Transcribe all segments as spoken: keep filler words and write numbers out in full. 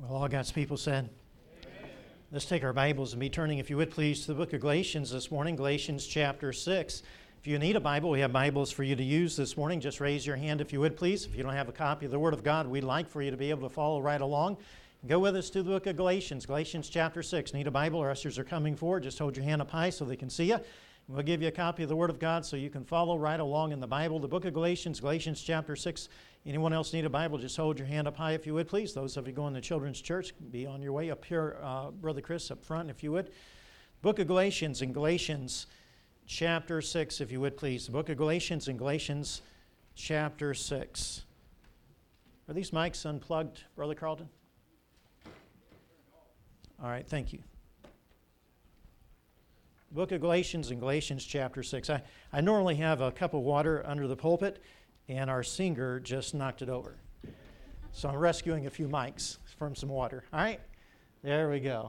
Well, all God's people said, amen. Let's take our Bibles and be turning, if you would please, to the book of Galatians this morning, Galatians chapter six. If you need a Bible, we have Bibles for you to use this morning. Just raise your hand if you would please. If you don't have a copy of the Word of God, we'd like for you to be able to follow right along. Go with us to the book of Galatians, Galatians chapter six. Need a Bible? Our ushers are coming forward. Just hold your hand up high so they can see you. We'll give you a copy of the Word of God so you can follow right along in the Bible. The book of Galatians, Galatians chapter six. Anyone else need a Bible? Just hold your hand up high if you would, please. Those of you going to children's church, be on your way up here. Uh, Brother Chris up front, if you would. Book of Galatians in Galatians chapter six, if you would, please. The book of Galatians in Galatians chapter six. Are these mics unplugged, Brother Carlton? All right, thank you. Book of Galatians in Galatians chapter six. I, I normally have a cup of water under the pulpit, and our singer just knocked it over. So I'm rescuing a few mics from some water. All right? There we go.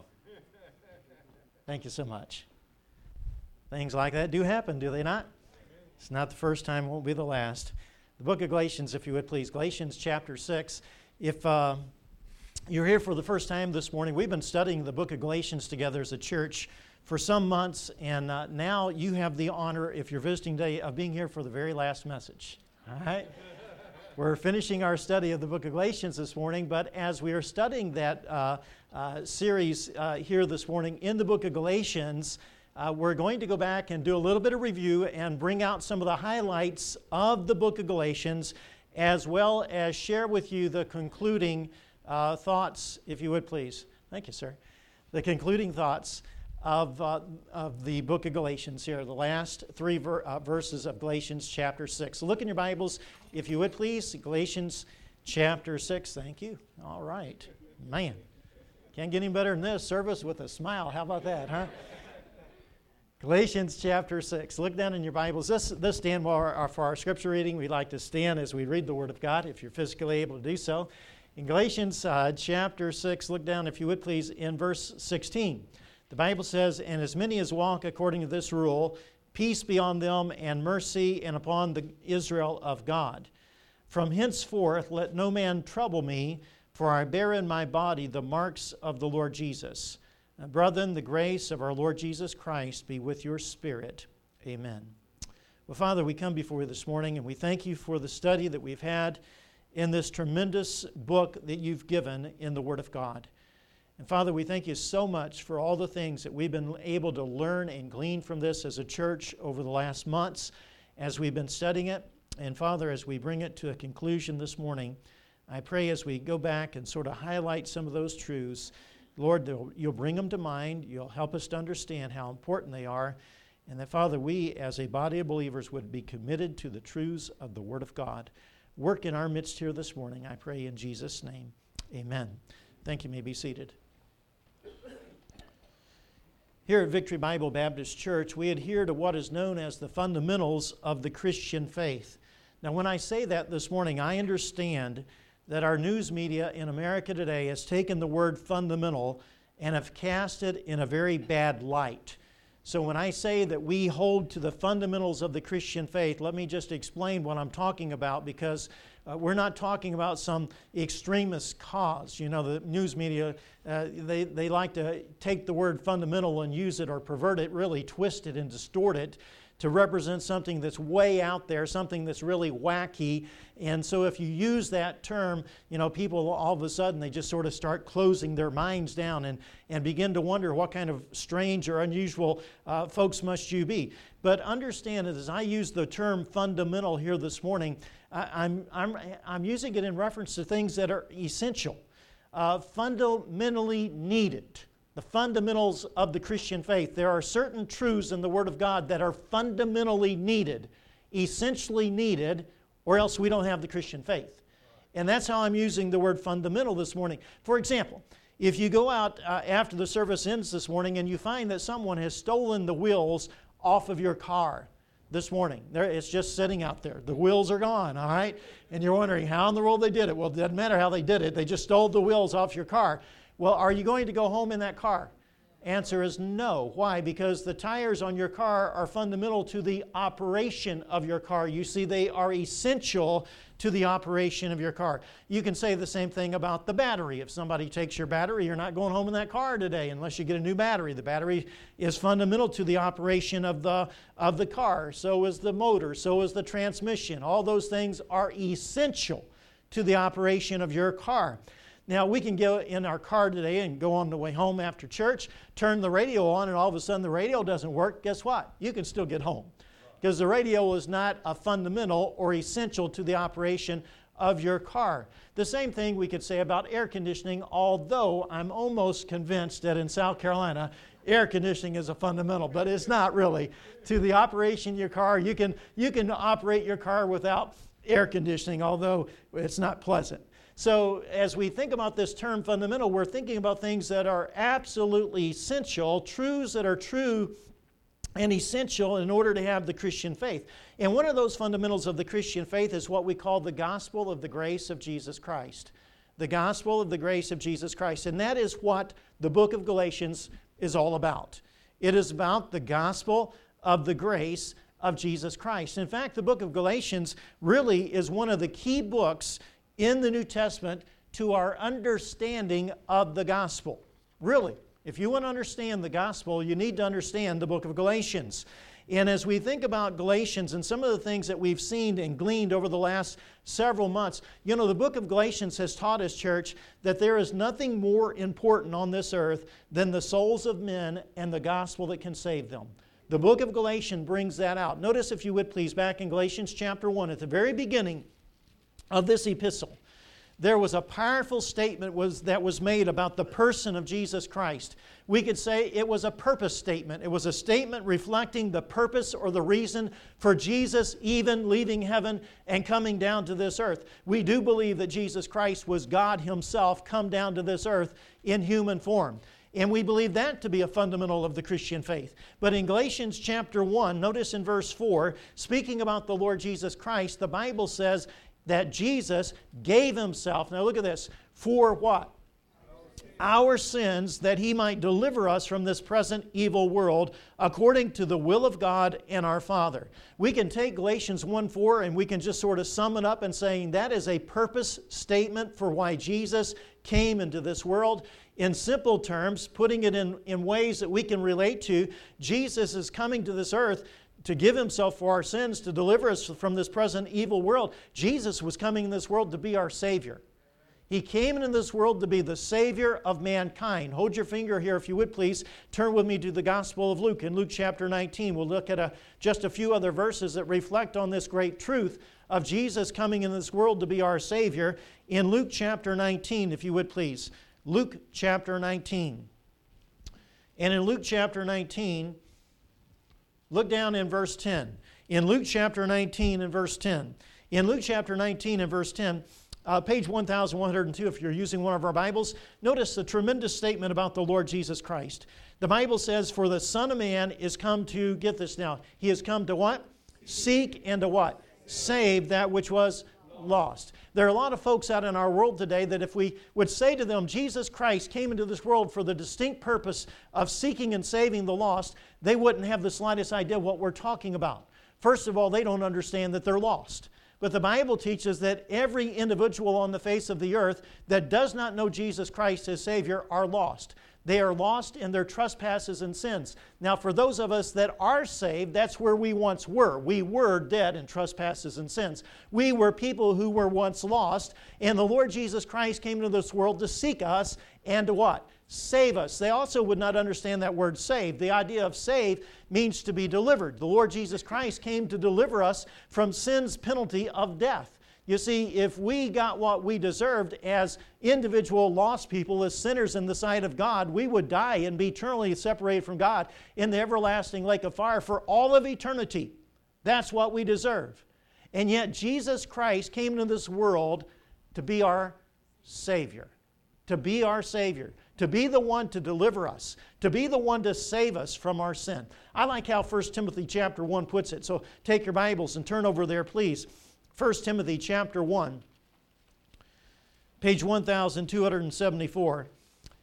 Thank you so much. Things like that do happen, do they not? It's not the first time, it won't be the last. The book of Galatians, if you would please. Galatians chapter six. If uh, you're here for the first time this morning, we've been studying the book of Galatians together as a church for some months, and uh, now you have the honor, if you're visiting today, of being here for the very last message. All right? We're finishing our study of the book of Galatians this morning, but as we are studying that uh, uh, series uh, here this morning in the book of Galatians, uh, we're going to go back and do a little bit of review and bring out some of the highlights of the book of Galatians, as well as share with you the concluding uh, thoughts, if you would please. Thank you, sir. The concluding thoughts Of, uh, of the book of Galatians here, the last three ver- uh, verses of Galatians chapter six. So look in your Bibles, if you would please, Galatians chapter six. Thank you. All right. Man, can't get any better than this. Service with a smile. How about that, huh? Galatians chapter six. Look down in your Bibles. This, this stand for our, for our scripture reading. We like to stand as we read the Word of God, if you're physically able to do so. In Galatians uh, chapter six, look down, if you would please, in verse sixteen. The Bible says, "And as many as walk according to this rule, peace be on them and mercy and upon the Israel of God. From henceforth let no man trouble me, for I bear in my body the marks of the Lord Jesus. Now, brethren, the grace of our Lord Jesus Christ be with your spirit. Amen." Well, Father, we come before you this morning, and we thank you for the study that we've had in this tremendous book that you've given in the Word of God. And Father, we thank you so much for all the things that we've been able to learn and glean from this as a church over the last months as we've been studying it. And Father, as we bring it to a conclusion this morning, I pray as we go back and sort of highlight some of those truths, Lord, you'll bring them to mind, you'll help us to understand how important they are, and that, Father, we as a body of believers would be committed to the truths of the Word of God. Work in our midst here this morning, I pray in Jesus' name. Amen. Thank you. You may be seated. Here at Victory Bible Baptist Church, we adhere to what is known as the fundamentals of the Christian faith. Now, when I say that this morning, I understand that our news media in America today has taken the word fundamental and have cast it in a very bad light. So when I say that we hold to the fundamentals of the Christian faith, let me just explain what I'm talking about, because Uh, we're not talking about some extremist cause. You know, the news media, uh, they, they like to take the word fundamental and use it or pervert it, really twist it and distort it to represent something that's way out there, something that's really wacky. And so if you use that term, you know, people all of a sudden, they just sort of start closing their minds down and, and begin to wonder what kind of strange or unusual uh, folks must you be. But understand that as I use the term fundamental here this morning, I, I'm, I'm, I'm using it in reference to things that are essential, uh, fundamentally needed. The fundamentals of the Christian faith. There are certain truths in the Word of God that are fundamentally needed, essentially needed, or else we don't have the Christian faith. And that's how I'm using the word fundamental this morning. For example, if you go out uh, after the service ends this morning and you find that someone has stolen the wheels off of your car this morning, there, it's just sitting out there. The wheels are gone, all right? And you're wondering how in the world they did it. Well, it doesn't matter how they did it. They just stole the wheels off your car. Well, are you going to go home in that car Answer is no. Why? Because the tires on your car are fundamental to the operation of your car. You see, they are essential to the operation of your car. You can say the same thing about the battery. If somebody takes your battery, you're not going home in that car today unless you get a new battery. The battery is fundamental to the operation of the, of the car. So is the motor. So is the transmission. All those things are essential to the operation of your car. Now, we can go in our car today and go on the way home after church, turn the radio on, and all of a sudden the radio doesn't work. Guess what? You can still get home, because the radio is not a fundamental or essential to the operation of your car. The same thing we could say about air conditioning, although I'm almost convinced that in South Carolina, air conditioning is a fundamental, but it's not really. To the operation of your car, you can, you can operate your car without air conditioning, although it's not pleasant. So as we think about this term fundamental, we're thinking about things that are absolutely essential, truths that are true and essential in order to have the Christian faith. And one of those fundamentals of the Christian faith is what we call the gospel of the grace of Jesus Christ. The gospel of the grace of Jesus Christ. And that is what the book of Galatians is all about. It is about the gospel of the grace of Jesus Christ. In fact, the book of Galatians really is one of the key books in the New Testament to our understanding of the gospel. Really, if you want to understand the gospel, you need to understand the book of Galatians. And as we think about Galatians and some of the things that we've seen and gleaned over the last several months, you know, the book of Galatians has taught us, church, that there is nothing more important on this earth than the souls of men and the gospel that can save them. The book of Galatians brings that out. Notice, if you would please, back in Galatians chapter one, at the very beginning of this epistle, there was a powerful statement was, that was made about the person of Jesus Christ. We could say it was a purpose statement. It was a statement reflecting the purpose or the reason for Jesus even leaving heaven and coming down to this earth. We do believe that Jesus Christ was God Himself come down to this earth in human form. And we believe that to be a fundamental of the Christian faith. But in Galatians chapter one, notice in verse four, speaking about the Lord Jesus Christ, the Bible says that Jesus gave Himself, now look at this, for what? Our sins, that He might deliver us from this present evil world, according to the will of God and our Father. We can take Galatians one four and we can just sort of sum it up in saying that is a purpose statement for why Jesus came into this world. In simple terms, putting it in, in ways that we can relate to, Jesus is coming to this earth to give Himself for our sins, to deliver us from this present evil world. Jesus was coming in this world to be our Savior. He came into this world to be the Savior of mankind. Hold your finger here, if you would please. Turn with me to the Gospel of Luke. In Luke chapter nineteen, we'll look at a, just a few other verses that reflect on this great truth of Jesus coming in this world to be our Savior. In Luke chapter nineteen, if you would please. Luke chapter nineteen. And in Luke chapter nineteen, look down in verse ten. In Luke chapter nineteen and verse ten. In Luke chapter nineteen and verse ten, uh, page one thousand one hundred two, if you're using one of our Bibles, notice the tremendous statement about the Lord Jesus Christ. The Bible says, for the Son of Man is come to, get this now, He has come to what? Seek and to what? Save that which was lost. There are a lot of folks out in our world today that if we would say to them, Jesus Christ came into this world for the distinct purpose of seeking and saving the lost, they wouldn't have the slightest idea what we're talking about. First of all, they don't understand that they're lost. But the Bible teaches that every individual on the face of the earth that does not know Jesus Christ as Savior are lost. They are lost in their trespasses and sins. Now, for those of us that are saved, that's where we once were. We were dead in trespasses and sins. We were people who were once lost, and the Lord Jesus Christ came into this world to seek us and to what? Save us. They also would not understand that word save. The idea of save means to be delivered. The Lord Jesus Christ came to deliver us from sin's penalty of death. You see, if we got what we deserved as individual lost people, as sinners in the sight of God, we would die and be eternally separated from God in the everlasting lake of fire for all of eternity. That's what we deserve. And yet Jesus Christ came into this world to be our Savior. To be our Savior. To be the one to deliver us. To be the one to save us from our sin. I like how First Timothy chapter one puts it. So take your Bibles and turn over there, please. First Timothy chapter one, page one thousand two hundred seventy-four.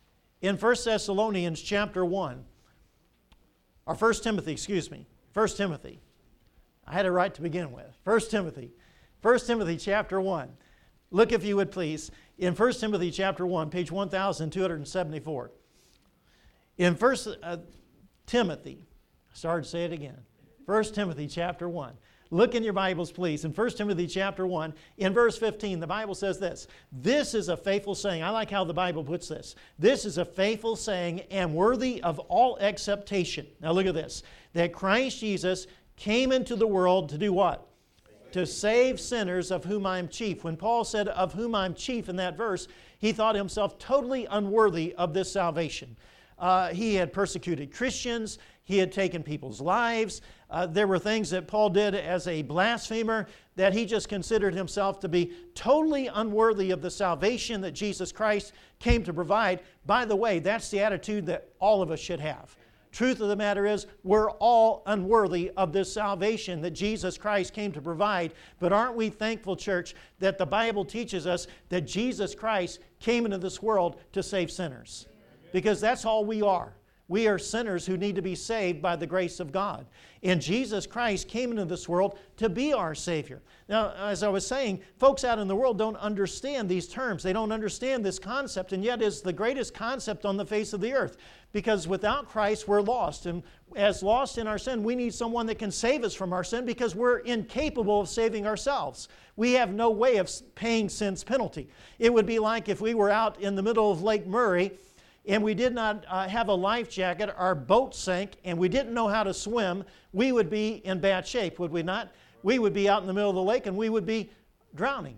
In First Thessalonians chapter one, or First Timothy, excuse me, First Timothy. I had it right to begin with. First Timothy. First Timothy chapter one. Look, if you would please, in First Timothy chapter one, page one thousand two hundred seventy-four. In First uh, Timothy, sorry to say it again, First Timothy chapter one. Look in your Bibles, please. In First Timothy chapter one, in verse fifteen, the Bible says this. This is a faithful saying. I like how the Bible puts this. This is a faithful saying and worthy of all acceptation. Now look at this. That Christ Jesus came into the world to do what? To save sinners, of whom I am chief. When Paul said, of whom I'm chief in that verse, he thought himself totally unworthy of this salvation. Uh, he had persecuted Christians. He had taken people's lives. Uh, there were things that Paul did as a blasphemer that he just considered himself to be totally unworthy of the salvation that Jesus Christ came to provide. By the way, that's the attitude that all of us should have. Truth of the matter is, we're all unworthy of this salvation that Jesus Christ came to provide. But aren't we thankful, church, that the Bible teaches us that Jesus Christ came into this world to save sinners? Because that's all we are. We are sinners who need to be saved by the grace of God. And Jesus Christ came into this world to be our Savior. Now, as I was saying, folks out in the world don't understand these terms. They don't understand this concept, and yet it's the greatest concept on the face of the earth. Because without Christ, we're lost. And as lost in our sin, we need someone that can save us from our sin because we're incapable of saving ourselves. We have no way of paying sin's penalty. It would be like if we were out in the middle of Lake Murray and we did not uh, have a life jacket, our boat sank, and we didn't know how to swim, we would be in bad shape, would we not? We would be out in the middle of the lake and we would be drowning.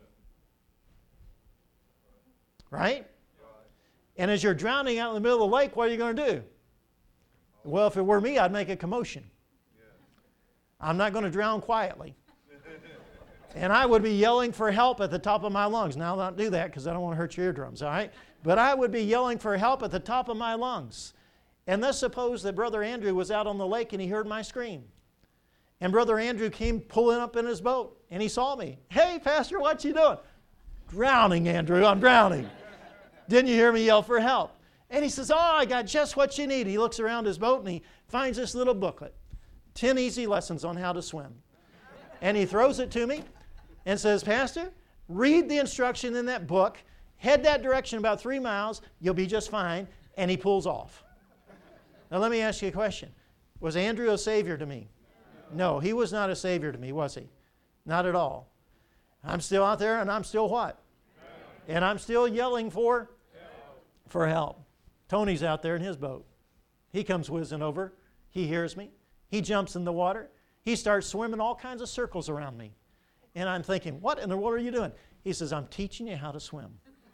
Right? And as you're drowning out in the middle of the lake, what are you going to do? Well, if it were me, I'd make a commotion. I'm not going to drown quietly. And I would be yelling for help at the top of my lungs. Now, I don't do that because I don't want to hurt your eardrums, all right? But I would be yelling for help at the top of my lungs. And let's suppose that Brother Andrew was out on the lake and he heard my scream. And Brother Andrew came pulling up in his boat and he saw me. Hey, Pastor, what you doing? Drowning, Andrew, I'm drowning. Didn't you hear me yell for help? And he says, oh, I got just what you need. He looks around his boat and he finds this little booklet, ten easy lessons on how to swim. And he throws it to me and says, Pastor, read the instruction in that book, head that direction about three miles, you'll be just fine. And he pulls off. Now let me ask you a question. Was Andrew a savior to me? No, he was not a savior to me, was he? Not at all. I'm still out there and I'm still what? And I'm still yelling for? For help. Tony's out there in his boat. He comes whizzing over. He hears me. He jumps in the water. He starts swimming all kinds of circles around me. And I'm thinking, what in the world are you doing? He says, I'm teaching you how to swim.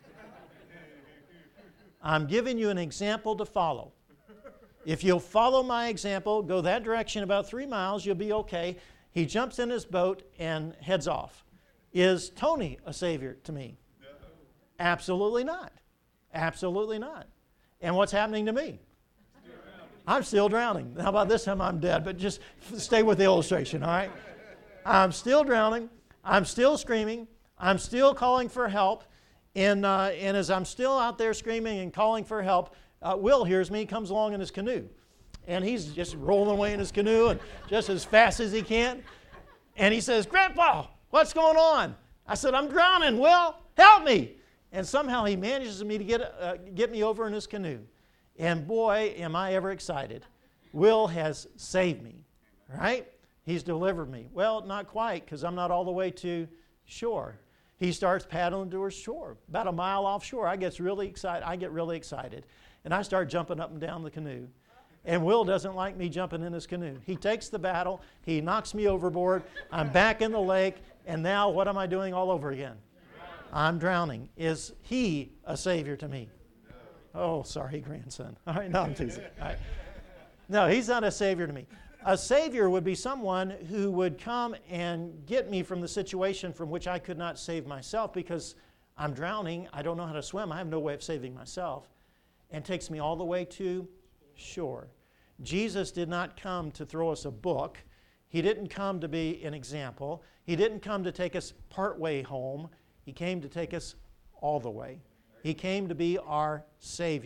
I'm giving you an example to follow. If you'll follow my example, go that direction about three miles, you'll be okay. He jumps in his boat and heads off. Is Tony a savior to me? Absolutely not. Absolutely not. And what's happening to me? I'm still drowning. How about this time I'm dead? But just stay with the illustration, all right? I'm still drowning. I'm still screaming. I'm still calling for help. And, uh, and as I'm still out there screaming and calling for help, uh, Will hears me, comes along in his canoe. And he's just rolling away in his canoe and just as fast as he can. And he says, Grandpa, what's going on? I said, I'm drowning, Will. Help me. And somehow he manages me to get, uh, get me over in his canoe. And boy, am I ever excited. Will has saved me, right? He's delivered me. Well, not quite, because I'm not all the way to shore. He starts paddling towards shore, about a mile offshore. I get really excited. I get really excited. And I start jumping up and down the canoe. And Will doesn't like me jumping in his canoe. He takes the battle. He knocks me overboard. I'm back in the lake. And now what am I doing all over again? I'm drowning. Is he a savior to me? Oh, sorry, grandson. All right, no, I'm teasing. All right. No, he's not a savior to me. A savior would be someone who would come and get me from the situation from which I could not save myself because I'm drowning. I don't know how to swim. I have no way of saving myself. And takes me all the way to shore. Jesus did not come to throw us a book. He didn't come to be an example. He didn't come to take us part way home. He came to take us all the way. He came to be our Savior.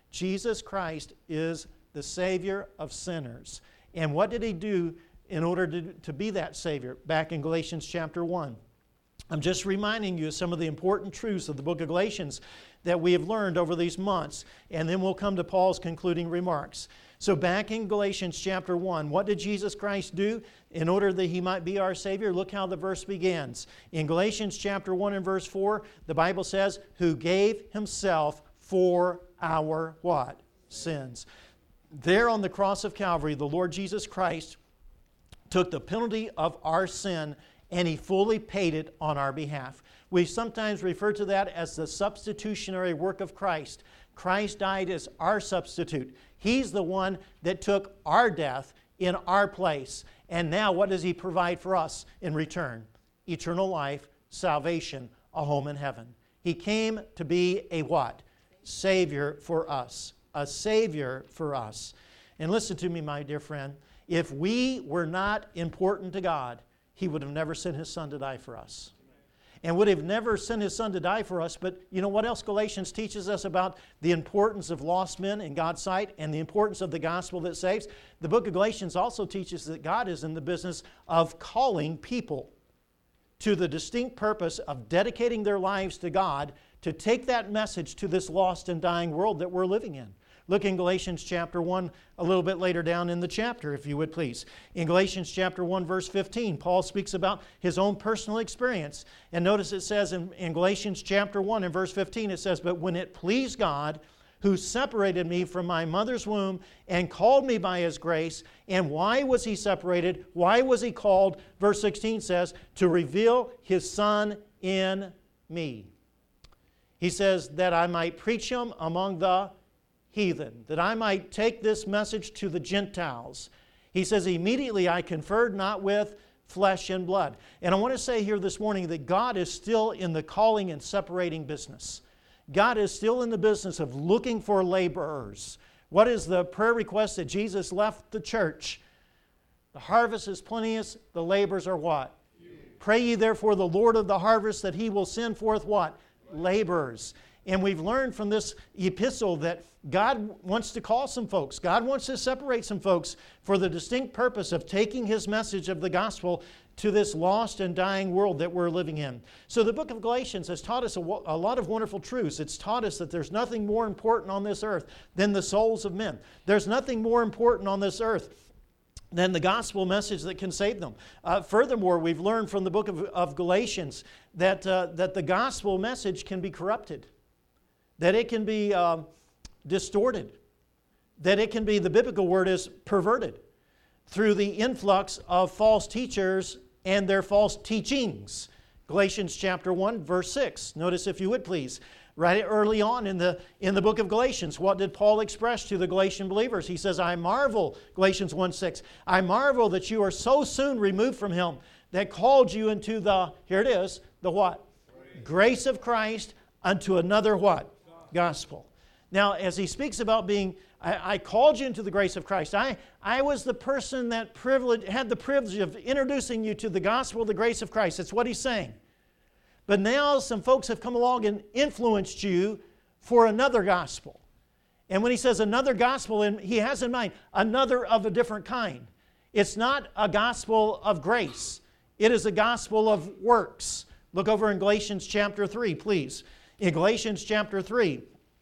Jesus Christ is the Savior of sinners. And what did He do in order to, to be that Savior? Back in Galatians chapter one. I'm just reminding you of some of the important truths of the book of Galatians that we have learned over these months. And then we'll come to Paul's concluding remarks. So back in Galatians chapter one, what did Jesus Christ do in order that He might be our Savior? Look how the verse begins. In Galatians chapter one and verse four, the Bible says, who gave Himself for our what? Sins. There on the cross of Calvary, the Lord Jesus Christ took the penalty of our sin and He fully paid it on our behalf. We sometimes refer to that as the substitutionary work of Christ. Christ died as our substitute. He's the one that took our death in our place. And now what does He provide for us in return? Eternal life, salvation, a home in heaven. He came to be a what? Savior for us. A Savior for us. And listen to me, my dear friend. If we were not important to God, He would have never sent His Son to die for us. And would have never sent His Son to die for us. But you know what else Galatians teaches us about the importance of lost men in God's sight and the importance of the gospel that saves? The book of Galatians also teaches that God is in the business of calling people to the distinct purpose of dedicating their lives to God to take that message to this lost and dying world that we're living in. Look in Galatians chapter one a little bit later down in the chapter, if you would please. In Galatians chapter one, verse fifteen, Paul speaks about his own personal experience. And notice it says in, in Galatians chapter one and verse fifteen, it says, but when it pleased God, who separated me from my mother's womb and called me by His grace. And why was He separated? Why was He called? Verse sixteen says, to reveal His Son in me. He says that I might preach Him among the heathen, that I might take this message to the Gentiles. He says, immediately I conferred not with flesh and blood. And I want to say here this morning that God is still in the calling and separating business. God is still in the business of looking for laborers. What is the prayer request that Jesus left the church? The harvest is plenteous, the labors are what? Few. Pray ye therefore the Lord of the harvest that He will send forth what? Laborers. And we've learned from this epistle that God wants to call some folks. God wants to separate some folks for the distinct purpose of taking His message of the gospel to this lost and dying world that we're living in. So the book of Galatians has taught us a, a lot of wonderful truths. It's taught us that there's nothing more important on this earth than the souls of men. There's nothing more important on this earth than the gospel message that can save them. Uh, furthermore, we've learned from the book of, of Galatians that, uh, that the gospel message can be corrupted. That it can be uh, distorted, that it can be, the biblical word is perverted, through the influx of false teachers and their false teachings. Galatians chapter one, verse six. Notice if you would please. Right early on in the, in the book of Galatians, what did Paul express to the Galatian believers? He says, I marvel, Galatians one six, I marvel that you are so soon removed from Him that called you into the, here it is, the what? Grace, Grace of Christ unto another what? Gospel. Now, as he speaks about being, I, I called you into the grace of Christ. I, I was the person that privilege, had the privilege of introducing you to the gospel of the grace of Christ. That's what he's saying. But now some folks have come along and influenced you for another gospel. And when he says another gospel, and he has in mind another of a different kind. It's not a gospel of grace. It is a gospel of works. Look over in Galatians chapter three, please. In Galatians chapter three,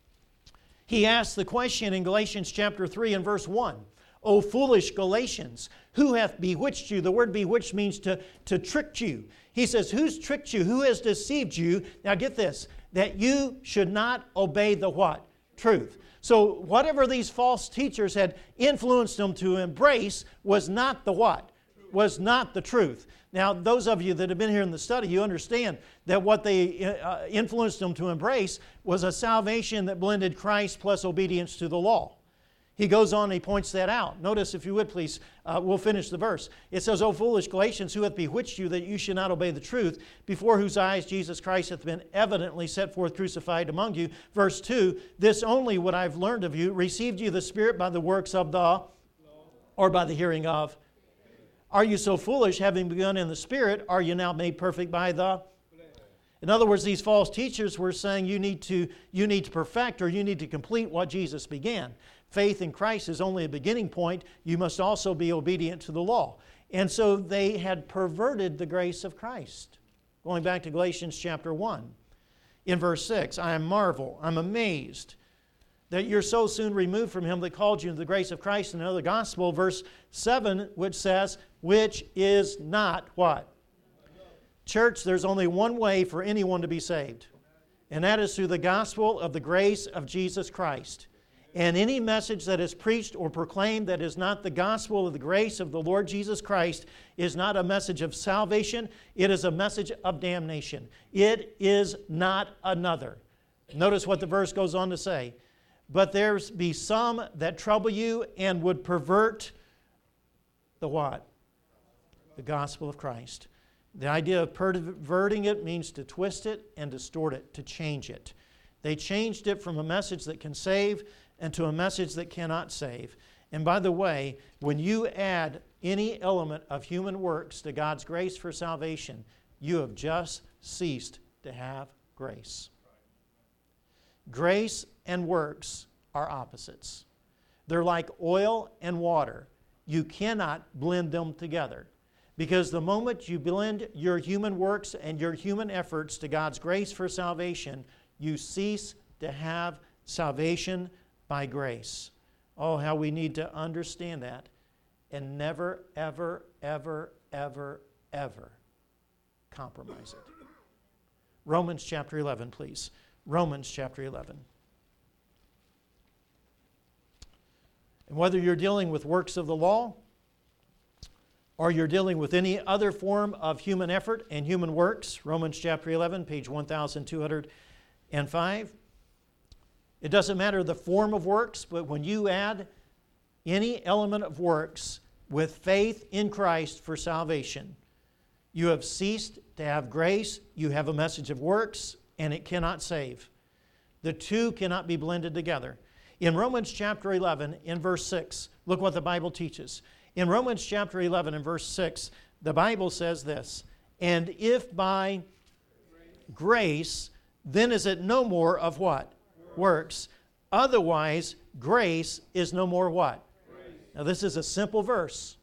he asks the question in Galatians chapter three and verse one, O foolish Galatians, who hath bewitched you? The word bewitched means to, to trick you. He says, who's tricked you? Who has deceived you? Now get this, that you should not obey the what? Truth. So whatever these false teachers had influenced them to embrace was not the what? Was not the truth. Now, those of you that have been here in the study, you understand that what they uh, influenced them to embrace was a salvation that blended Christ plus obedience to the law. He goes on and he points that out. Notice, if you would please, uh, we'll finish the verse. It says, O foolish Galatians, who hath bewitched you that you should not obey the truth, before whose eyes Jesus Christ hath been evidently set forth crucified among you. Verse two, this only what I've learned of you, received you the Spirit by the works of the, or by the hearing of. Are you so foolish, having begun in the Spirit, are you now made perfect by the? In other words, these false teachers were saying you need to, you need to perfect or you need to complete what Jesus began. Faith in Christ is only a beginning point. You must also be obedient to the law. And so they had perverted the grace of Christ. Going back to Galatians chapter one. In verse six, I am marvel, I'm amazed that you're so soon removed from Him that called you into the grace of Christ and another gospel. Verse seven, which says, which is not what? Church, there's only one way for anyone to be saved, and that is through the gospel of the grace of Jesus Christ. And any message that is preached or proclaimed that is not the gospel of the grace of the Lord Jesus Christ is not a message of salvation. It is a message of damnation. It is not another. Notice what the verse goes on to say. But there be some that trouble you and would pervert the what? The gospel of Christ. The idea of perverting it means to twist it and distort it, to change it. They changed it from a message that can save and to a message that cannot save. And by the way, when you add any element of human works to God's grace for salvation, you have just ceased to have grace. Grace and works are opposites. They're like oil and water. You cannot blend them together. Because the moment you blend your human works and your human efforts to God's grace for salvation, you cease to have salvation by grace. Oh, how we need to understand that and never, ever, ever, ever, ever compromise it. Romans chapter eleven, please. Romans chapter eleven. And whether you're dealing with works of the law or you're dealing with any other form of human effort and human works, Romans chapter eleven, page one thousand two hundred five. It doesn't matter the form of works, but when you add any element of works with faith in Christ for salvation, you have ceased to have grace, you have a message of works, and it cannot save. The two cannot be blended together. In Romans chapter eleven, in verse six, look what the Bible teaches. In Romans chapter eleven, in verse six, the Bible says this, and if by grace, then is it no more of what? Works. Otherwise, grace is no more what? Grace. Now this is a simple verse.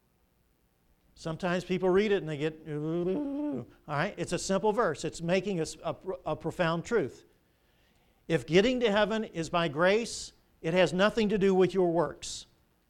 Sometimes people read it and they get, all right, it's a simple verse. It's making a, a, a profound truth. If getting to heaven is by grace, it has nothing to do with your works.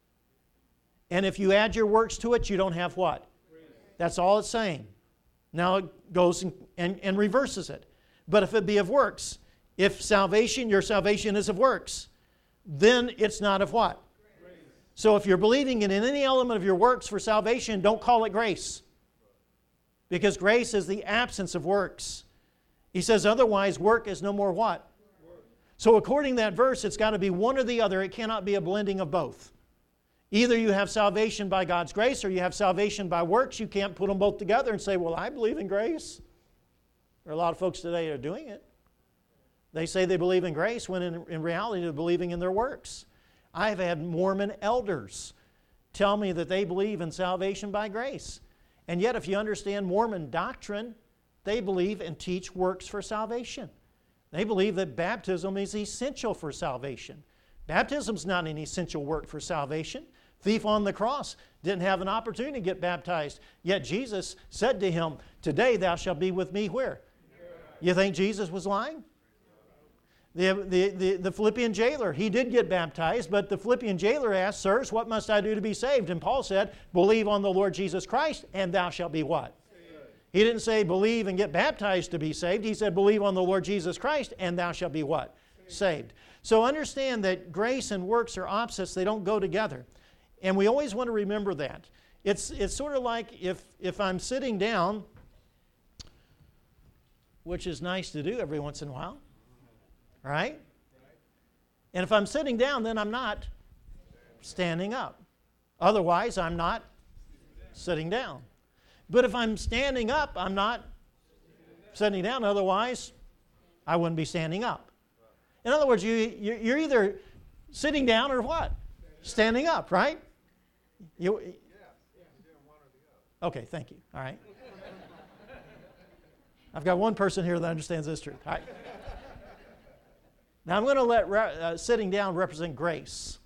And if you add your works to it, you don't have what? Grace. That's all it's saying. Now it goes and, and, and reverses it. But if it be of works, if salvation, your salvation is of works, then it's not of what? Grace. So if you're believing in any element of your works for salvation, don't call it grace. Because grace is the absence of works. He says otherwise work is no more what? Work. So according to that verse, it's got to be one or the other. It cannot be a blending of both. Either you have salvation by God's grace or you have salvation by works. You can't put them both together and say, well, I believe in grace. There are a lot of folks today that are doing it. They say they believe in grace when in, in reality they're believing in their works. I've had Mormon elders tell me that they believe in salvation by grace. And yet if you understand Mormon doctrine, they believe and teach works for salvation. They believe that baptism is essential for salvation. Baptism is not an essential work for salvation. Thief on the cross didn't have an opportunity to get baptized. Yet Jesus said to him, today thou shalt be with me where? You think Jesus was lying? The, the, the, the Philippian jailer, he did get baptized, but the Philippian jailer asked, sirs, what must I do to be saved? And Paul said, believe on the Lord Jesus Christ, and thou shalt be what? He didn't say believe and get baptized to be saved. He said believe on the Lord Jesus Christ, and thou shalt be what? Saved. So understand that grace and works are opposites. They don't go together. And we always want to remember that. It's, it's sort of like if, if I'm sitting down, which is nice to do every once in a while, right? And if I'm sitting down, then I'm not standing up. Otherwise, I'm not sitting down. But if I'm standing up, I'm not sitting down. Otherwise, I wouldn't be standing up. In other words, you, you're either sitting down or what? Standing up, right? You, okay, thank you. All right. I've got one person here that understands this truth. All right. Now I'm going to let re- uh, sitting down represent grace,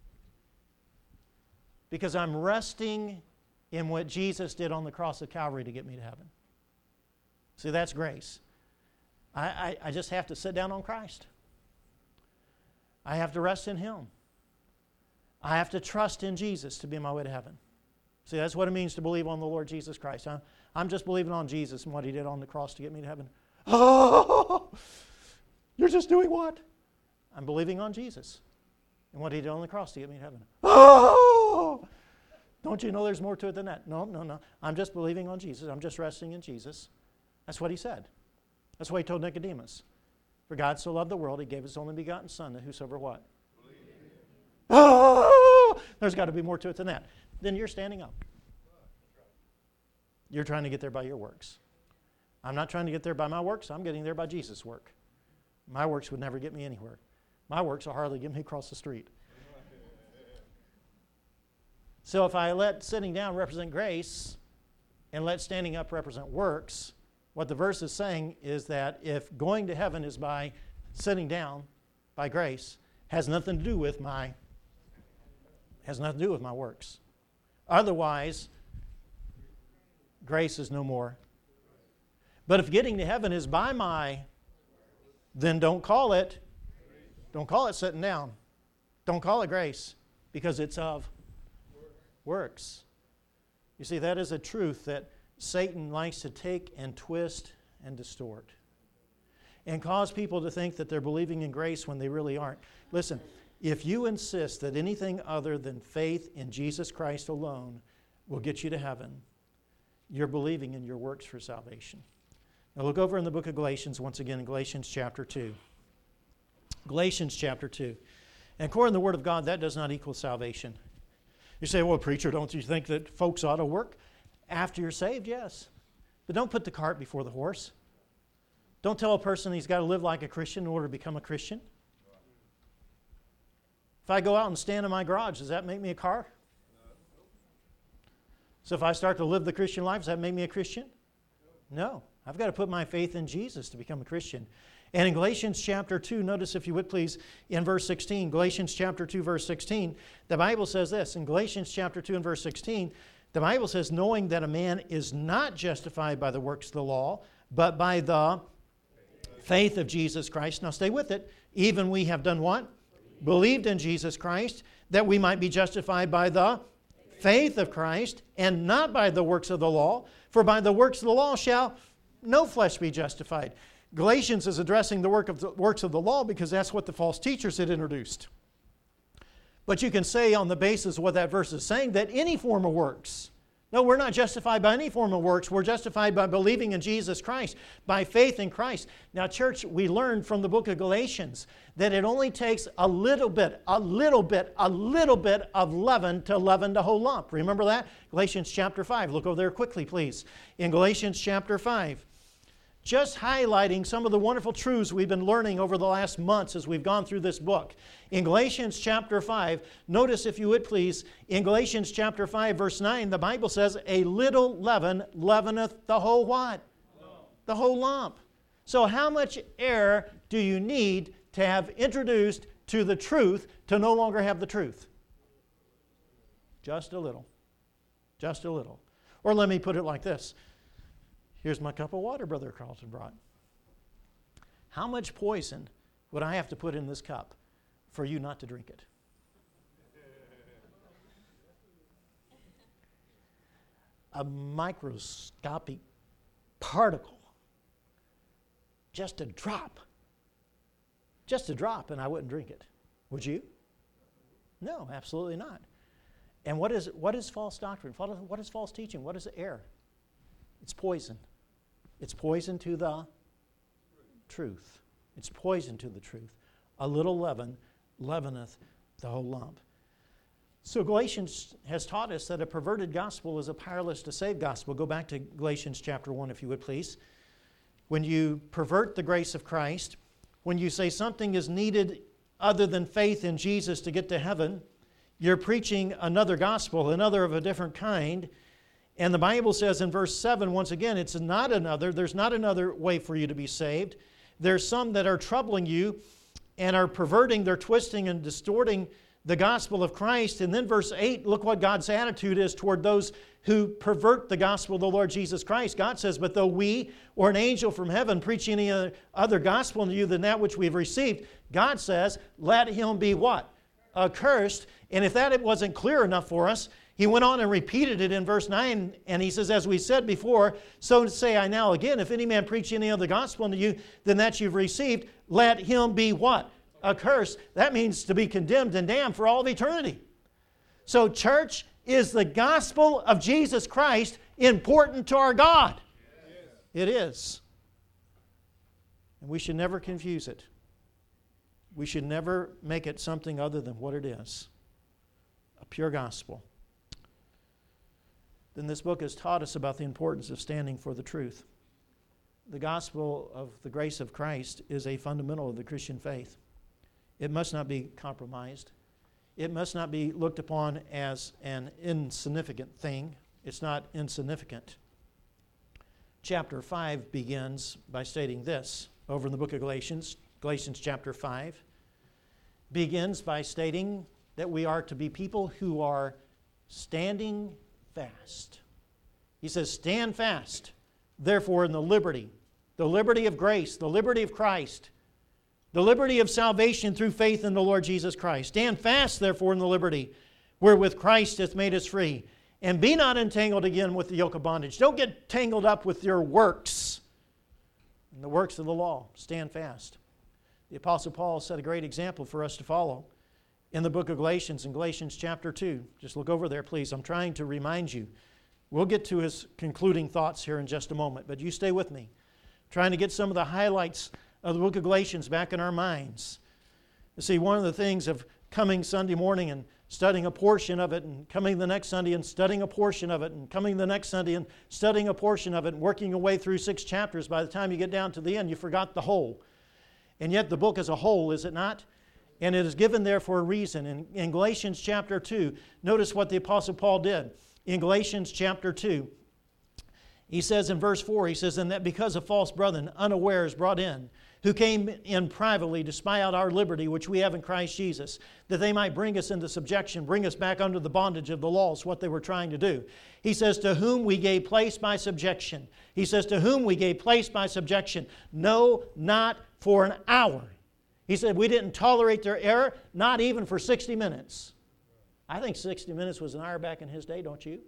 because I'm resting in what Jesus did on the cross of Calvary to get me to heaven. See, that's grace. I, I, I just have to sit down on Christ. I have to rest in Him. I have to trust in Jesus to be my way to heaven. See, that's what it means to believe on the Lord Jesus Christ. I'm, I'm just believing on Jesus and what He did on the cross to get me to heaven. Oh, you're just doing what? I'm believing on Jesus and what He did on the cross to get me to heaven. Oh, don't you know there's more to it than that? No, no, no. I'm just believing on Jesus. I'm just resting in Jesus. That's what He said. That's what He told Nicodemus. For God so loved the world, He gave His only begotten Son, that whosoever what? Oh, there's got to be more to it than that. Then you're standing up. You're trying to get there by your works. I'm not trying to get there by my works. I'm getting there by Jesus' work. My works would never get me anywhere. My works will hardly get me across the street. So if I let sitting down represent grace and let standing up represent works, what the verse is saying is that if going to heaven is by sitting down, by grace, has nothing to do with my has nothing to do with my works. Otherwise, grace is no more. But if getting to heaven is by my, then don't call it, don't call it sitting down. Don't call it grace, because it's of works. You see, that is a truth that Satan likes to take and twist and distort and cause people to think that they're believing in grace when they really aren't. Listen, if you insist that anything other than faith in Jesus Christ alone will get you to heaven, you're believing in your works for salvation. Now look over in the book of Galatians once again, in Galatians chapter two. Galatians chapter two. And according to the Word of God, that does not equal salvation. You say, well, preacher, don't you think that folks ought to work after you're saved? Yes. But don't put the cart before the horse. Don't tell a person he's got to live like a Christian in order to become a Christian. If I go out and stand in my garage, does that make me a car? So if I start to live the Christian life, does that make me a Christian? No. I've got to put my faith in Jesus to become a Christian. And in Galatians chapter two, notice if you would please, in verse sixteen, Galatians chapter two, verse sixteen, the Bible says this. In Galatians chapter two and verse sixteen, the Bible says, knowing that a man is not justified by the works of the law, but by the faith of Jesus Christ. Now stay with it. Even we have done what? Believed in Jesus Christ, that we might be justified by the faith of Christ, and not by the works of the law. For by the works of the law shall no flesh be justified. Galatians is addressing the work of the works of the law because that's what the false teachers had introduced. But you can say on the basis of what that verse is saying that any form of works. No, we're not justified by any form of works. We're justified by believing in Jesus Christ, by faith in Christ. Now, church, we learned from the book of Galatians that it only takes a little bit, a little bit, a little bit of leaven to leaven the whole lump. Remember that? Galatians chapter five. Look over there quickly, please. In Galatians chapter five. Just highlighting some of the wonderful truths we've been learning over the last months as we've gone through this book. In Galatians chapter five, notice if you would please, in Galatians chapter five verse nine, the Bible says, a little leaven leaveneth the whole what? Lump. The whole lump. So how much air do you need to have introduced to the truth to no longer have the truth? Just a little. Just a little. Or let me put it like this. Here's my cup of water Brother Carlton brought. How much poison would I have to put in this cup for you not to drink it? A microscopic particle. Just a drop. Just a drop, and I wouldn't drink it. Would you? No, absolutely not. And what is what is false doctrine? What is false teaching? What is error? It's poison. It's poison to the truth. It's poison to the truth. A little leaven leaveneth the whole lump. So Galatians has taught us that a perverted gospel is a powerless to save gospel. Go back to Galatians chapter one, if you would please. When you pervert the grace of Christ, when you say something is needed other than faith in Jesus to get to heaven, you're preaching another gospel, another of a different kind. And the Bible says in verse seven, once again, it's not another, there's not another way for you to be saved. There's some that are troubling you and are perverting, they're twisting and distorting the gospel of Christ. And then verse eight, look what God's attitude is toward those who pervert the gospel of the Lord Jesus Christ. God says, but though we or an angel from heaven preach any other gospel unto you than that which we have received, God says, let him be what? Accursed. And if that wasn't clear enough for us, he went on and repeated it in verse nine, and he says, as we said before, so say I now again, if any man preach any other gospel unto you than that you've received, let him be what? Accursed. That means to be condemned and damned for all of eternity. So church, is the gospel of Jesus Christ important to our God? Yes. It is. And we should never confuse it. We should never make it something other than what it is. A pure gospel. Then this book has taught us about the importance of standing for the truth. The gospel of the grace of Christ is a fundamental of the Christian faith. It must not be compromised. It must not be looked upon as an insignificant thing. It's not insignificant. Chapter five begins by stating this over in the book of Galatians. Galatians chapter five begins by stating that we are to be people who are standing fast. He says, stand fast, therefore, in the liberty, the liberty of grace, the liberty of Christ, the liberty of salvation through faith in the Lord Jesus Christ. Stand fast, therefore, in the liberty wherewith Christ hath made us free. And be not entangled again with the yoke of bondage. Don't get tangled up with your works and the works of the law. Stand fast. The Apostle Paul set a great example for us to follow in the book of Galatians, in Galatians chapter two. Just look over there, please. I'm trying to remind you. We'll get to his concluding thoughts here in just a moment, but you stay with me. I'm trying to get some of the highlights of the book of Galatians back in our minds. You see, one of the things of coming Sunday morning and studying a portion of it, and coming the next Sunday and studying a portion of it, and coming the next Sunday and studying a portion of it, and working your way through six chapters, by the time you get down to the end, you forgot the whole. And yet the book as a whole, is it not? And it is given there for a reason. In, in Galatians chapter two, notice what the Apostle Paul did. In Galatians chapter two, he says in verse four, he says, and that because of false brethren unawares brought in, who came in privately to spy out our liberty which we have in Christ Jesus, that they might bring us into subjection, bring us back under the bondage of the law, is what they were trying to do. He says, to whom we gave place by subjection. He says, to whom we gave place by subjection. No, not for an hour. He said, we didn't tolerate their error, not even for sixty minutes. I think sixty minutes was an hour back in his day, don't you?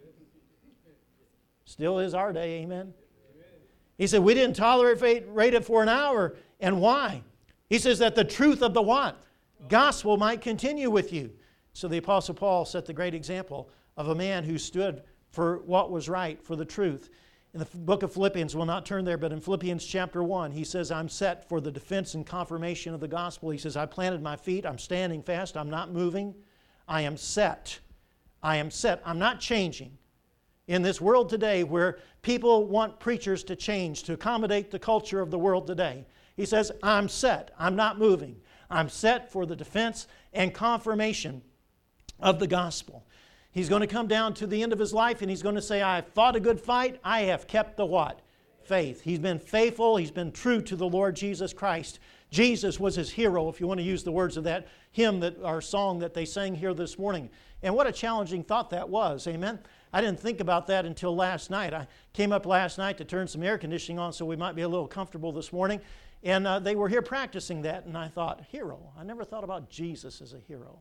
Still is our day, amen? He said, we didn't tolerate it for an hour. And why? He says that the truth of the what? Gospel might continue with you. So the Apostle Paul set the great example of a man who stood for what was right, for the truth. In the book of Philippians, we'll not turn there, but in Philippians chapter one, he says, I'm set for the defense and confirmation of the gospel. He says, I planted my feet, I'm standing fast, I'm not moving. I am set. I am set. I'm not changing. In this world today where people want preachers to change to accommodate the culture of the world today, he says, I'm set. I'm not moving. I'm set for the defense and confirmation of the gospel. He's going to come down to the end of his life and he's going to say, I have fought a good fight. I have kept the what? Faith. He's been faithful. He's been true to the Lord Jesus Christ. Jesus was his hero, if you want to use the words of that hymn, that our song that they sang here this morning. And what a challenging thought that was, amen? I didn't think about that until last night. I came up last night to turn some air conditioning on so we might be a little comfortable this morning. And uh, they were here practicing that, and I thought, hero. I never thought about Jesus as a hero.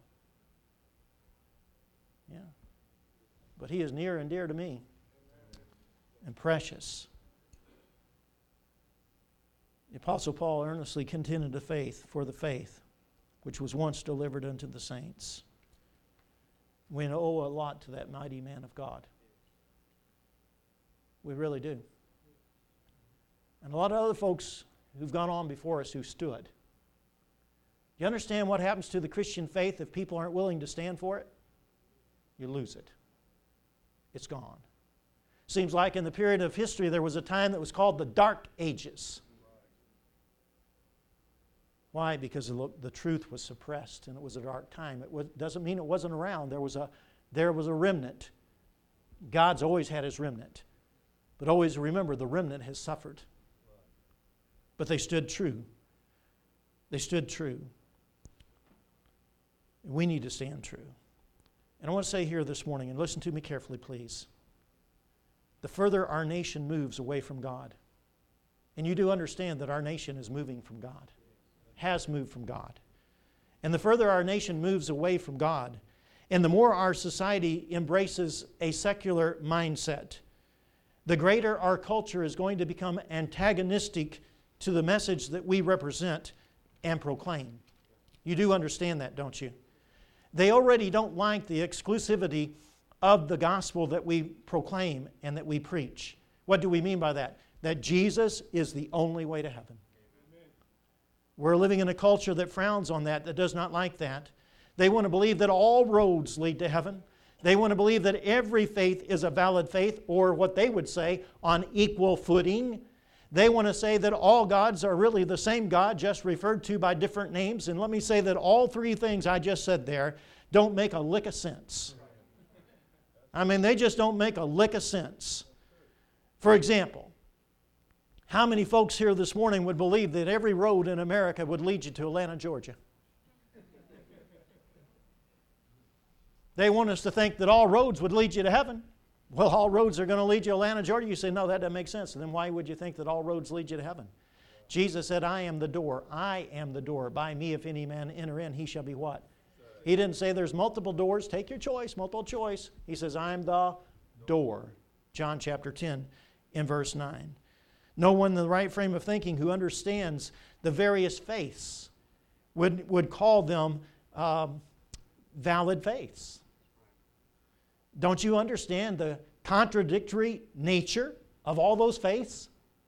Yeah. But he is near and dear to me and precious. The Apostle Paul earnestly contended the faith for the faith which was once delivered unto the saints. We owe a lot to that mighty man of God. We really do. And a lot of other folks who've gone on before us who stood. You understand what happens to the Christian faith if people aren't willing to stand for it? You lose it. It's gone. Seems like in the period of history there was a time that was called the Dark Ages. Why? Because the truth was suppressed and it was a dark time. It was, doesn't mean it wasn't around. There was a, there was a remnant God's always had His remnant. But always remember, the remnant has suffered. But they stood true. They stood true. We need to stand true. And I want to say here this morning, and listen to me carefully, please. The further our nation moves away from God, and you do understand that our nation is moving from God, has moved from God. And the further our nation moves away from God, and the more our society embraces a secular mindset, the greater our culture is going to become antagonistic to the message that we represent and proclaim. You do understand that, don't you? They already don't like the exclusivity of the gospel that we proclaim and that we preach. What do we mean by that? That Jesus is the only way to heaven. Amen. We're living in a culture that frowns on that, that does not like that. They want to believe that all roads lead to heaven. They want to believe that every faith is a valid faith, or what they would say, on equal footing. They want to say that all gods are really the same God, just referred to by different names. And let me say that all three things I just said there don't make a lick of sense. I mean, they just don't make a lick of sense. For example, how many folks here this morning would believe that every road in America would lead you to Atlanta, Georgia? They want us to think that all roads would lead you to heaven. Well, all roads are going to lead you to Atlanta, Georgia. You say, no, that doesn't make sense. And then why would you think that all roads lead you to heaven? Jesus said, I am the door. I am the door. By me, if any man enter in, he shall be what? He didn't say there's multiple doors. Take your choice, multiple choice. He says, I am the door. John chapter ten in verse nine. No one in the right frame of thinking who understands the various faiths would, would call them um, valid faiths. Don't you understand the contradictory nature of all those faiths?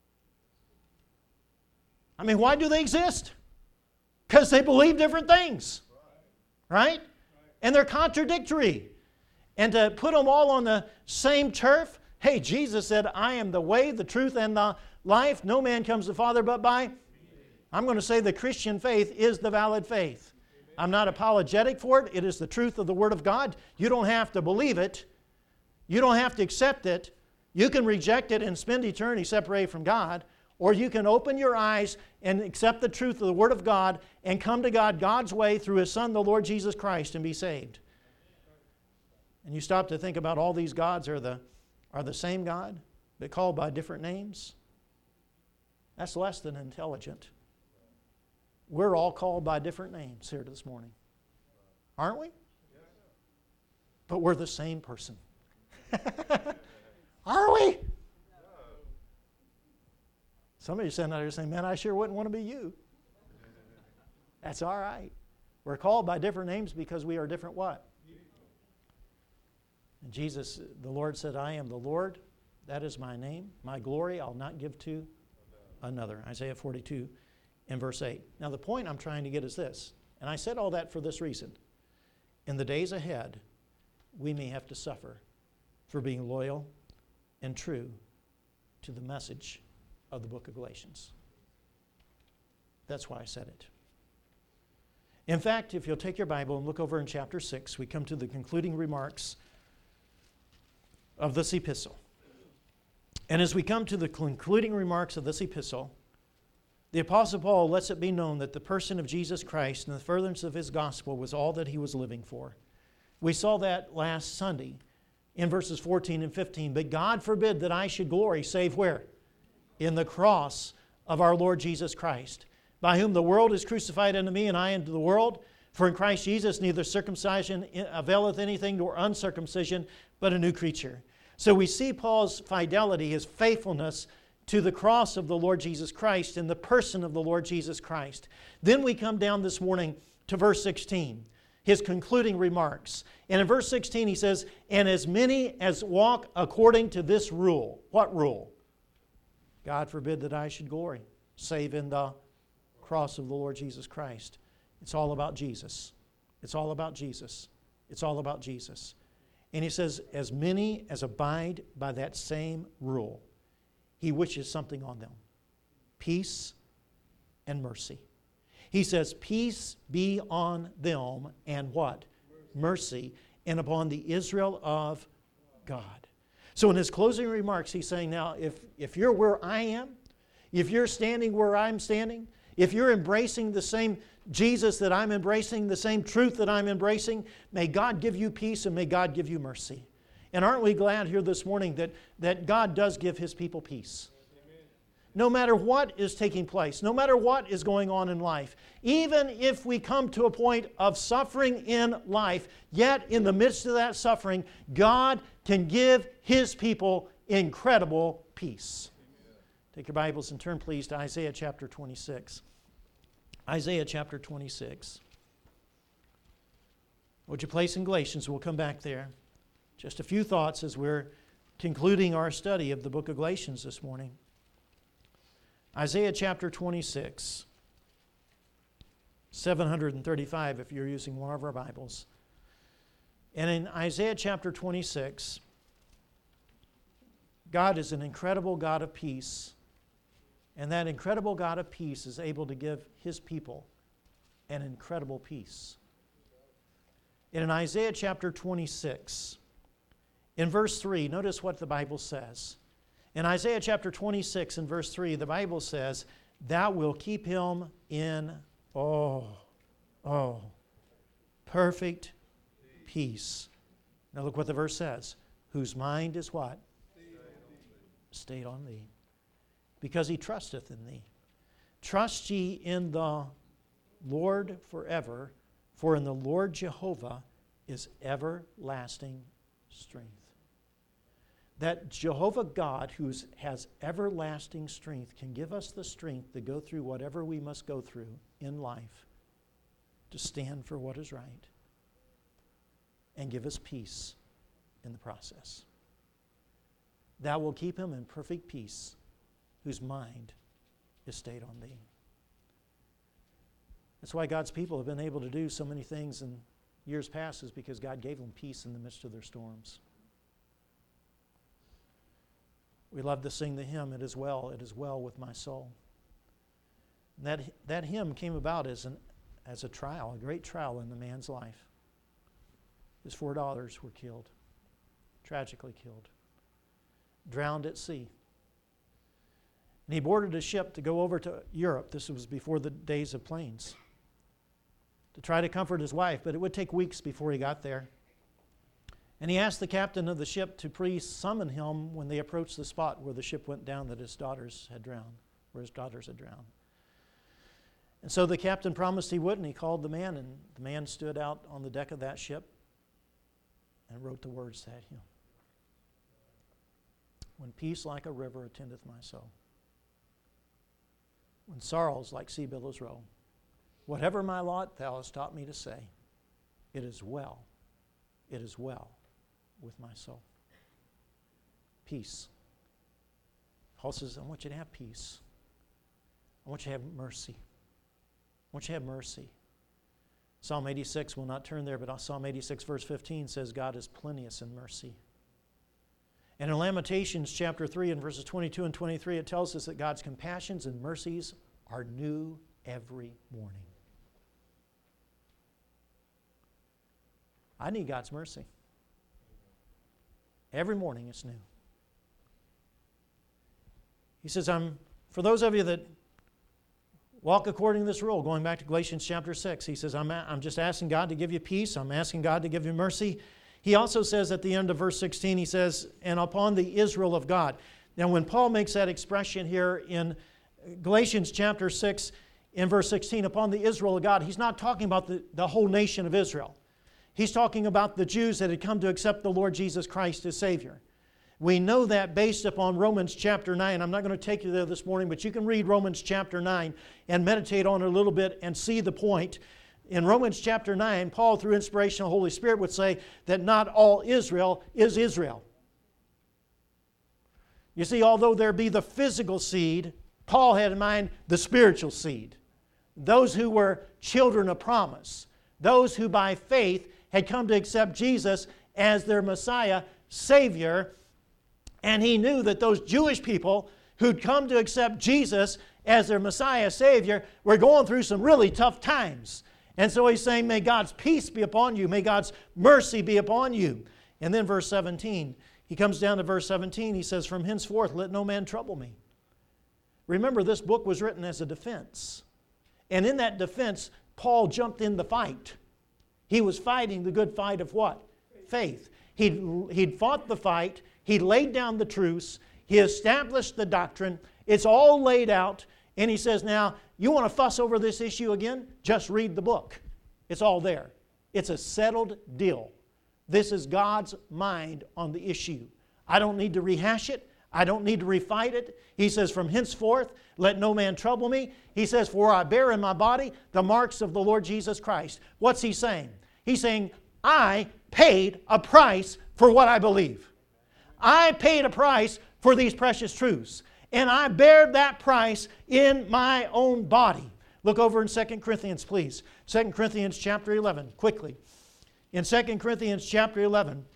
I mean, why do they exist? Because they believe different things. Right? And they're contradictory. And to put them all on the same turf, hey, Jesus said, I am the way, the truth, and the life. No man comes to the Father but by. I'm going to say the Christian faith is the valid faith. I'm not apologetic for it. It is the truth of the Word of God. You don't have to believe it. You don't have to accept it. You can reject it and spend eternity separated from God. Or you can open your eyes and accept the truth of the Word of God and come to God God's way through His Son, the Lord Jesus Christ, and be saved. And you stop to think about all these gods are the, are the same God, but called by different names. That's less than intelligent. We're all called by different names here this morning. Aren't we? But we're the same person. Are we? Somebody said out there saying, man, I sure wouldn't want to be you. That's all right. We're called by different names because we are different what? And Jesus, the Lord said, I am the Lord. That is my name. My glory I'll not give to another. Isaiah forty-two and verse eight. Now the point I'm trying to get is this, and I said all that for this reason. In the days ahead, we may have to suffer for being loyal and true to the message of the book of Galatians. That's why I said it. In fact, if you'll take your Bible and look over in chapter six, we come to the concluding remarks of this epistle. And as we come to the concluding remarks of this epistle, the Apostle Paul lets it be known that the person of Jesus Christ and the furtherance of His gospel was all that he was living for. We saw that last Sunday in verses fourteen and fifteen. But God forbid that I should glory, save where? In the cross of our Lord Jesus Christ, by whom the world is crucified unto me, and I unto the world. For in Christ Jesus neither circumcision availeth anything nor uncircumcision, but a new creature. So we see Paul's fidelity, his faithfulness to the cross of the Lord Jesus Christ and the person of the Lord Jesus Christ. Then we come down this morning to verse sixteen, his concluding remarks. And in verse sixteen he says, and as many as walk according to this rule. What rule? God forbid that I should glory, save in the cross of the Lord Jesus Christ. It's all about Jesus. It's all about Jesus. It's all about Jesus. And he says, as many as abide by that same rule, he wishes something on them. Peace and mercy. He says, peace be on them and what? Mercy. mercy and upon the Israel of God. So in his closing remarks, he's saying, now, if, if you're where I am, if you're standing where I'm standing, if you're embracing the same Jesus that I'm embracing, the same truth that I'm embracing, may God give you peace and may God give you mercy. And aren't we glad here this morning that, that God does give His people peace? No matter what is taking place, no matter what is going on in life, even if we come to a point of suffering in life, yet in the midst of that suffering, God can give His people incredible peace. Take your Bibles and turn, please, to Isaiah chapter twenty-six. Isaiah chapter twenty-six. Would you place in Galatians? We'll come back there. Just a few thoughts as we're concluding our study of the book of Galatians this morning. Isaiah chapter twenty-six, seven thirty-five if you're using one of our Bibles. And in Isaiah chapter twenty-six, God is an incredible God of peace, and that incredible God of peace is able to give His people an incredible peace. And in Isaiah chapter twenty-six, in verse three, notice what the Bible says. In Isaiah chapter twenty-six and verse three, the Bible says, "Thou wilt keep him in, oh, oh, perfect peace." Now look what the verse says. Whose mind is what? Stayed on thee. Because he trusteth in thee. Trust ye in the Lord forever, for in the Lord Jehovah is everlasting strength. That Jehovah God, who has everlasting strength, can give us the strength to go through whatever we must go through in life, to stand for what is right, and give us peace in the process. Thou wilt keep him in perfect peace, whose mind is stayed on thee. That's why God's people have been able to do so many things in years past, is because God gave them peace in the midst of their storms. We love to sing the hymn, "It is well, it is well with my soul." And that, that hymn came about as, an, as a trial, a great trial in the man's life. His four daughters were killed, tragically killed, drowned at sea. And he boarded a ship to go over to Europe. This was before the days of planes, to try to comfort his wife, but it would take weeks before he got there. And he asked the captain of the ship to please summon him when they approached the spot where the ship went down that his daughters had drowned, where his daughters had drowned. And so the captain promised he would, and he called the man, and the man stood out on the deck of that ship and wrote the words to that hymn. When peace like a river attendeth my soul, when sorrows like sea billows roll, whatever my lot thou hast taught me to say, it is well, it is well with my soul. Peace. Paul says, I want you to have peace. I want you to have mercy. I want you to have mercy. Psalm eighty-six, we'll not turn there, but Psalm eighty-six verse fifteen says God is plenteous in mercy. And in Lamentations chapter three and verses twenty-two and twenty-three, it tells us that God's compassions and mercies are new every morning. I need God's mercy. Every morning it's new. He says, I'm, for those of you that walk according to this rule, going back to Galatians chapter six, he says, I'm, I'm just asking God to give you peace. I'm asking God to give you mercy. He also says at the end of verse sixteen, he says, and upon the Israel of God. Now when Paul makes that expression here in Galatians chapter six, in verse sixteen, upon the Israel of God, he's not talking about the, the whole nation of Israel. He's talking about the Jews that had come to accept the Lord Jesus Christ as Savior. We know that based upon Romans chapter nine. I'm not going to take you there this morning, but you can read Romans chapter nine and meditate on it a little bit and see the point. In Romans chapter nine, Paul, through inspiration of the Holy Spirit, would say that not all Israel is Israel. You see, although there be the physical seed, Paul had in mind the spiritual seed. Those who were children of promise. Those who by faith had come to accept Jesus as their Messiah, Savior. And he knew that those Jewish people who'd come to accept Jesus as their Messiah, Savior, were going through some really tough times. And so he's saying, may God's peace be upon you. May God's mercy be upon you. And then verse seventeen, he He comes down to verse seventeen. He says, "From henceforth let no man trouble me." Remember, this book was written as a defense. And in that defense, Paul jumped in the fight. He was fighting the good fight of what? Faith. He'd, he'd fought the fight. He laid down the truths. He established the doctrine. It's all laid out. And he says, now, you want to fuss over this issue again? Just read the book. It's all there. It's a settled deal. This is God's mind on the issue. I don't need to rehash it. I don't need to refight it. He says, "From henceforth, let no man trouble me." He says, "For I bear in my body the marks of the Lord Jesus Christ." What's he saying? He's saying, I paid a price for what I believe. I paid a price for these precious truths. And I bear that price in my own body. Look over in Second Corinthians, please. Second Corinthians chapter eleven, quickly. In Second Corinthians chapter eleven,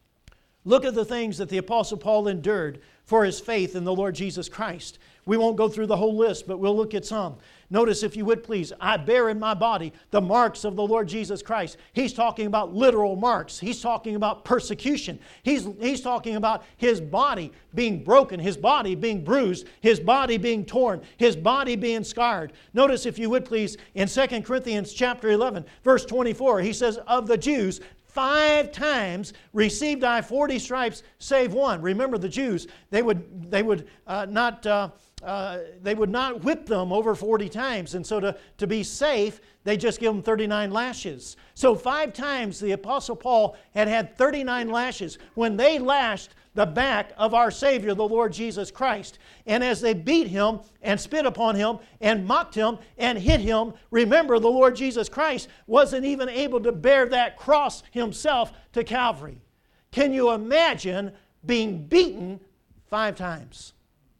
look at the things that the Apostle Paul endured for his faith in the Lord Jesus Christ. We won't go through the whole list, but we'll look at some. Notice, if you would please, I bear in my body the marks of the Lord Jesus Christ. He's talking about literal marks. He's talking about persecution. He's, he's talking about his body being broken, his body being bruised, his body being torn, his body being scarred. Notice, if you would please, in Second Corinthians chapter eleven, verse twenty-four, he says, "Of the Jews, five times received I forty stripes, save one." Remember, the Jews, they would, they would uh, not... Uh, Uh, they would not whip them over forty times. And so to, to be safe, they just give them thirty-nine lashes. So five times the Apostle Paul had had thirty-nine lashes when they lashed the back of our Savior, the Lord Jesus Christ. And as they beat him and spit upon him and mocked him and hit him, remember, the Lord Jesus Christ wasn't even able to bear that cross himself to Calvary. Can you imagine being beaten five times?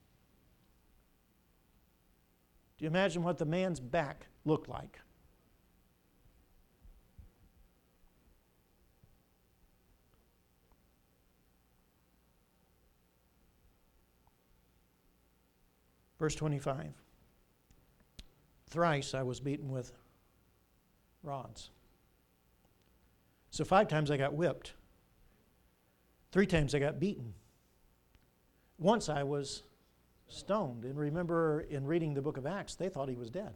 Do you imagine what the man's back looked like? Verse twenty-five. "Thrice I was beaten with rods." So five times I got whipped. Three times I got beaten. Once I was stoned. And remember, in reading the book of Acts, they thought he was dead.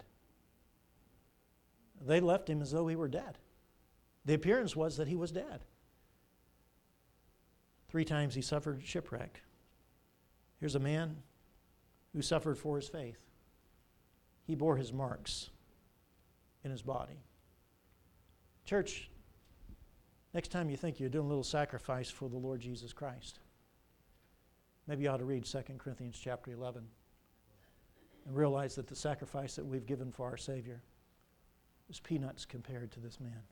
They left him as though he were dead. The appearance was that he was dead. Three times he suffered shipwreck. Here's a man who suffered for his faith. He bore his marks in his body. Church, next time you think you're doing a little sacrifice for the Lord Jesus Christ, maybe you ought to read Second Corinthians chapter eleven and realize that the sacrifice that we've given for our Savior is peanuts compared to this man.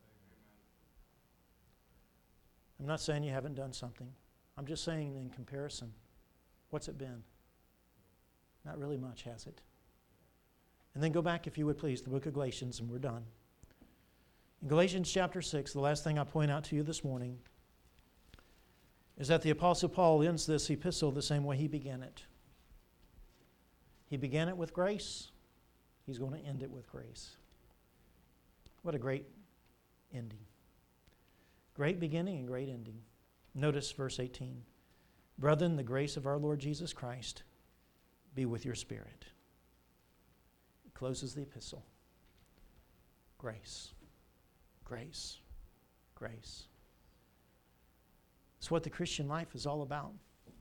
I'm not saying you haven't done something. I'm just saying, in comparison, what's it been? Not really much, has it? And then go back, if you would please, to the book of Galatians, and we're done. In Galatians chapter six, the last thing I point out to you this morning is that the Apostle Paul ends this epistle the same way he began it. He began it with grace. He's going to end it with grace. What a great ending. Great beginning and great ending. Notice verse eighteen. "Brethren, the grace of our Lord Jesus Christ be with your spirit." He closes the epistle. Grace. Grace. Grace. It's what the Christian life is all about.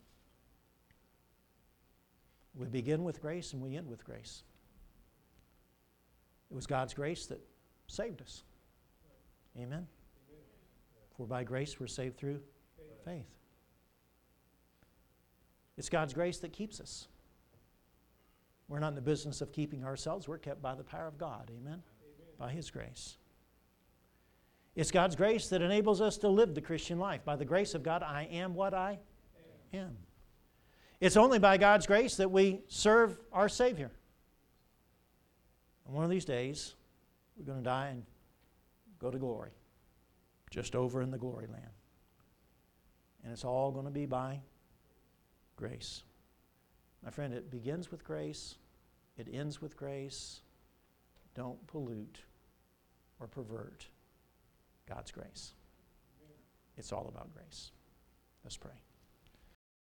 We begin with grace and we end with grace. It was God's grace that saved us. Amen? For by grace we're saved through faith. It's God's grace that keeps us. We're not in the business of keeping ourselves. We're kept by the power of God. Amen? By His grace. It's God's grace that enables us to live the Christian life. By the grace of God, I am what I am. It's only by God's grace that we serve our Savior. And one of these days, we're going to die and go to glory. Just over in the glory land. And it's all going to be by grace. My friend, it begins with grace. It ends with grace. Don't pollute or pervert God's grace. It's all about grace. Let's pray.